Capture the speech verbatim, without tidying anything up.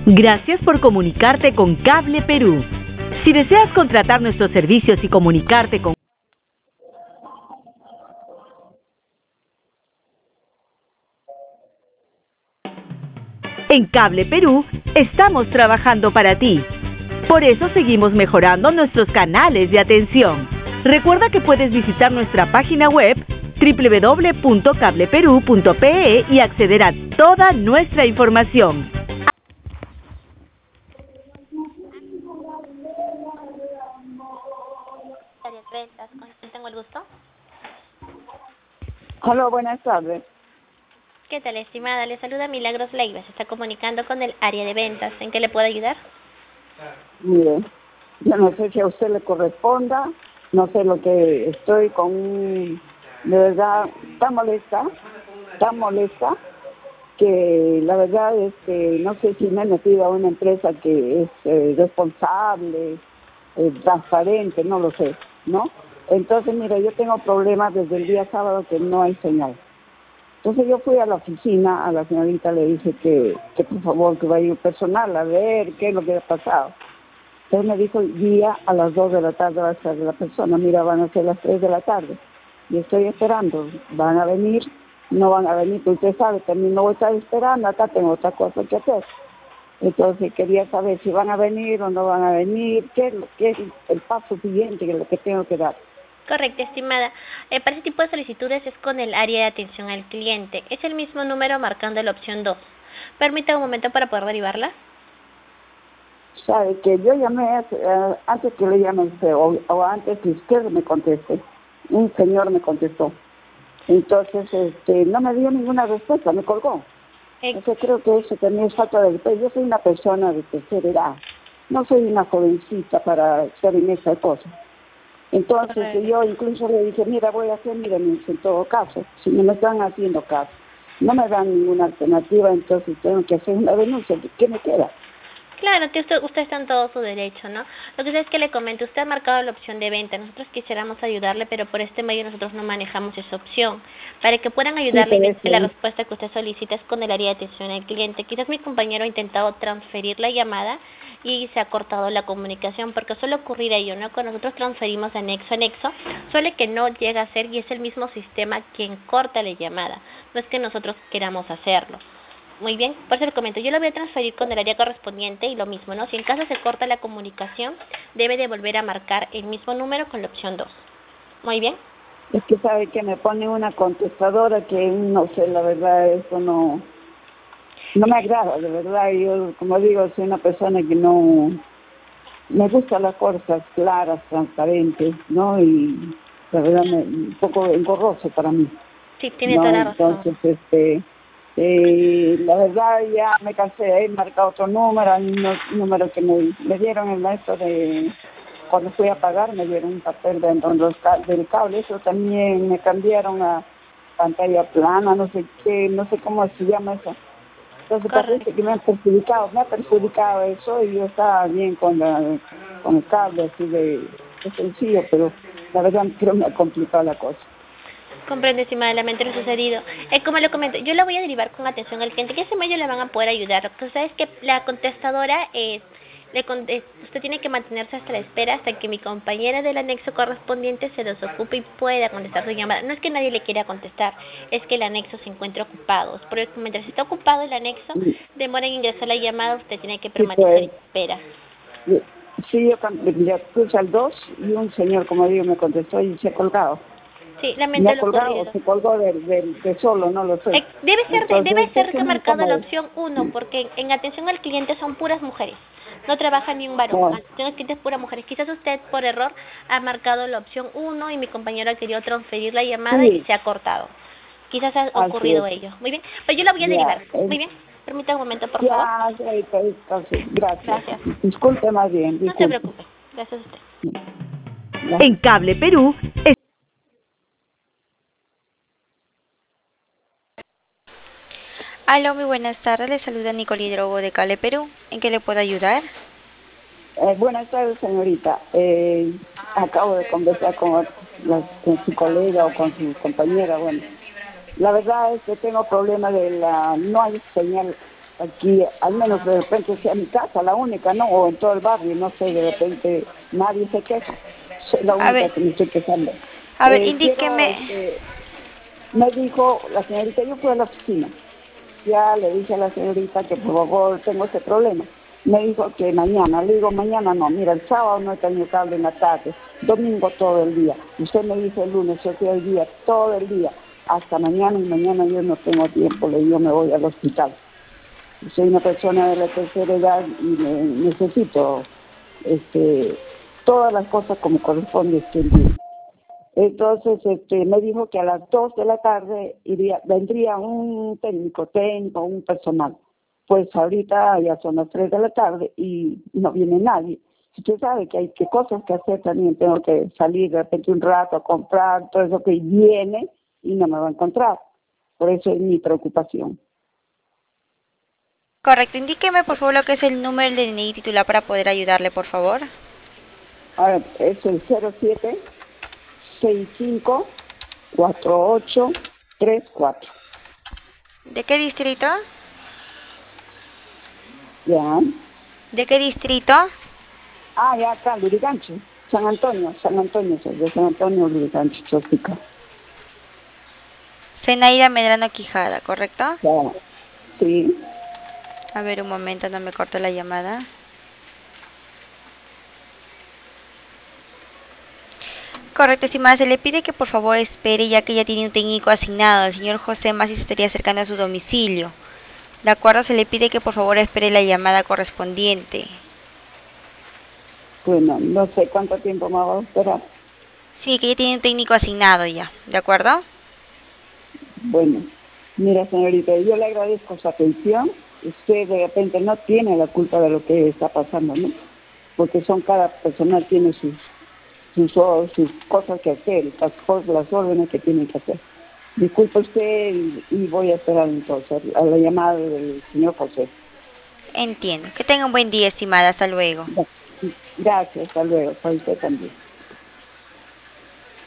Gracias por comunicarte con Cable Perú. Si deseas contratar nuestros servicios y comunicarte con En Cable Perú estamos trabajando para ti. Por eso seguimos mejorando nuestros canales de atención. Recuerda que puedes visitar nuestra página web doble u doble u doble u punto cable perú punto pe e y acceder a toda nuestra información. Áreas ventas, ¿con quién tengo el gusto? Hola, buenas tardes. ¿Qué tal, estimada? Le saluda Milagros Leiva. Se está comunicando con el área de ventas. ¿En qué le puedo ayudar? Mire, yo no sé si a usted le corresponda, no sé lo que estoy con, de verdad, tan molesta, tan molesta, que la verdad es que no sé si me he metido a una empresa que es eh, responsable, eh, transparente, no lo sé, ¿no? Entonces, mira, yo tengo problemas desde el día sábado que no hay señal. Entonces yo fui a la oficina, a la señorita le dije que, que por favor que vaya un personal a ver qué es lo que ha pasado. Entonces me dijo, día a las dos de la tarde va a estar la persona, mira, van a ser las tres de la tarde. Y estoy esperando, van a venir, no van a venir, porque usted sabe, también no voy a estar esperando, acá tengo otra cosa que hacer. Entonces quería saber si van a venir o no van a venir, qué es, lo, qué es el paso siguiente, que es lo que tengo que dar. Correcto, estimada. Eh, para ese tipo de solicitudes es con el área de atención al cliente. Es el mismo número marcando la opción dos. Permita un momento para poder derivarla. Sabe que yo llamé uh, antes que le llame a usted, o, o antes que usted me conteste. Un señor me contestó. Entonces, este, no me dio ninguna respuesta, me colgó. Eh, Entonces creo que eso también es falta de respeto. Yo soy una persona de tercera edad. No soy una jovencita para estar en esa cosa. Entonces correcto. yo incluso le dije, mira, voy a hacer, mira, en todo caso, si no me están haciendo caso, no me dan ninguna alternativa, entonces tengo que hacer una denuncia. ¿Qué me queda? Claro, que usted, usted está en todo su derecho, ¿no? Lo que sé es que le comento, usted ha marcado la opción de venta. Nosotros quisiéramos ayudarle, pero por este medio nosotros no manejamos esa opción. Para que puedan ayudarle, Sí, y la respuesta que usted solicita es con el área de atención al cliente. Quizás mi compañero ha intentado transferir la llamada y se ha cortado la comunicación, porque suele ocurrir ello, ¿no? Cuando nosotros transferimos de anexo a anexo, suele que no llega a ser y es el mismo sistema quien corta la llamada. No es que nosotros queramos hacerlo. Muy bien, por eso le comento, yo lo voy a transferir con el área correspondiente y lo mismo, ¿no? Si en caso se corta la comunicación, debe de volver a marcar el mismo número con la opción dos. Muy bien. Es que sabe que me pone una contestadora que no sé, la verdad, eso no, no me agrada, de verdad. Yo, como digo, soy una persona que no, me gustan las cosas claras, transparentes, ¿no? Y la verdad, me, un poco engorroso para mí. Sí, tiene No, toda la razón. entonces, este, eh, la verdad ya me cansé de ir, marcar otro número, el mismo número que me, me dieron el maestro de, cuando fui a pagar, me dieron un papel de, de los, del cable, eso también me cambiaron a pantalla plana, no sé qué, no sé cómo se llama eso. Entonces Correcto. parece que me han perjudicado, me ha perjudicado eso y yo estaba bien con, la, con el cable así de, de sencillo, pero la verdad creo que me ha complicado la cosa. Comprende, estimada, lamento lo sucedido. Eh, como le comento, yo la voy a derivar con atención al cliente, que ese medio le van a poder ayudar. Lo que sucede es que la contestadora, eh, le con eh, usted tiene que mantenerse hasta la espera hasta que mi compañera del anexo correspondiente se los ocupe y pueda contestar su llamada. No es que nadie le quiera contestar, es que el anexo se encuentra ocupado. Porque mientras está ocupado el anexo, demora en ingresar la llamada, usted tiene que Sí, permanecer pues, en espera. sí, yo cam- le puse al dos y un señor, como digo, me contestó y se ha colgado. Sí, Me lamento ha lo colgado o ocurrido. se colgó de, de, de solo, no lo sé. Eh, debe ser de- Entonces, debe ser es muy remarcado la incómodo. opción uno, porque en atención al cliente son puras mujeres. No trabaja ni un varón. No, Atención al cliente es pura mujeres. Quizás usted por error ha marcado la opción uno y mi compañero ha querido transferir la llamada y sí, se ha cortado. Quizás ha así es. ocurrido ello. Muy bien. Pero yo la voy a Ya, derivar. eh, Muy bien. Permítame un momento, por favor. ya, ya, entonces, gracias. Gracias. Disculpe más bien, No se disculpe. preocupe. Gracias a usted. Ya. En Cable Perú es- Aló, muy buenas tardes. Le saluda Nicole Hidrogo de Cale, Perú. ¿En qué le puedo ayudar? Eh, buenas tardes, señorita. Eh, acabo de conversar con, la- con su colega o con su compañera. Bueno, la verdad es que tengo problema de la... no hay señal aquí, al menos de repente sea mi casa, la única, ¿no? O en todo el barrio, no sé, de repente nadie se queja. Soy la A única ver, que me estoy quejando. a ver, Eh, quiero, indíqueme. este, me dijo la señorita, yo fui a la oficina, ya le dije a la señorita que por favor tengo ese problema. Me dijo que mañana, le digo mañana no, mira, el sábado no he tenido cable en la tarde, domingo todo el día. Usted me dice el lunes, yo fui el día, todo el día, hasta mañana y mañana yo no tengo tiempo, le digo me voy al hospital. Soy una persona de la tercera edad y me- necesito este, todas las cosas como corresponde estén bien. Entonces este, me dijo que a las dos de la tarde iría, vendría un técnico, técnico, un personal. Pues ahorita ya son las tres de la tarde y no viene nadie. Usted sabe que hay que cosas que hacer también, tengo que salir de repente un rato a comprar, todo eso que viene y no me va a encontrar. Por eso es mi preocupación. Correcto, indíqueme por favor lo que es el número del D N I titular para poder ayudarle, por favor. Ahora, es el cero siete seis cinco cuatro ocho tres cuatro. ¿De qué distrito? Ya. ¿De qué distrito? Ah, ya acá, Lurigancho. San Antonio, San Antonio, soy de San Antonio, Lurigancho, Chosica. Zenaida Medrano Quijada, ¿correcto? Ya. Sí. A ver, un momento, no me corte la llamada. Correcto, estimada, se le pide que por favor espere ya que ya tiene un técnico asignado. El señor José Masi se estaría acercando a su domicilio. De acuerdo, se le pide que por favor espere la llamada correspondiente. Bueno, no sé cuánto tiempo me va a esperar. Sí, que ya tiene un técnico asignado ya, ¿de acuerdo? Bueno, mira señorita, yo le agradezco su atención. Usted de repente no tiene la culpa de lo que está pasando, ¿no? Porque son cada personal tiene sus sus, sus cosas que hacer, las cosas, las órdenes que tienen que hacer. Disculpe usted y, y voy a esperar entonces a la llamada del señor José. Entiendo. Que tenga un buen día, estimada. Hasta luego. Gracias, hasta luego, para usted también.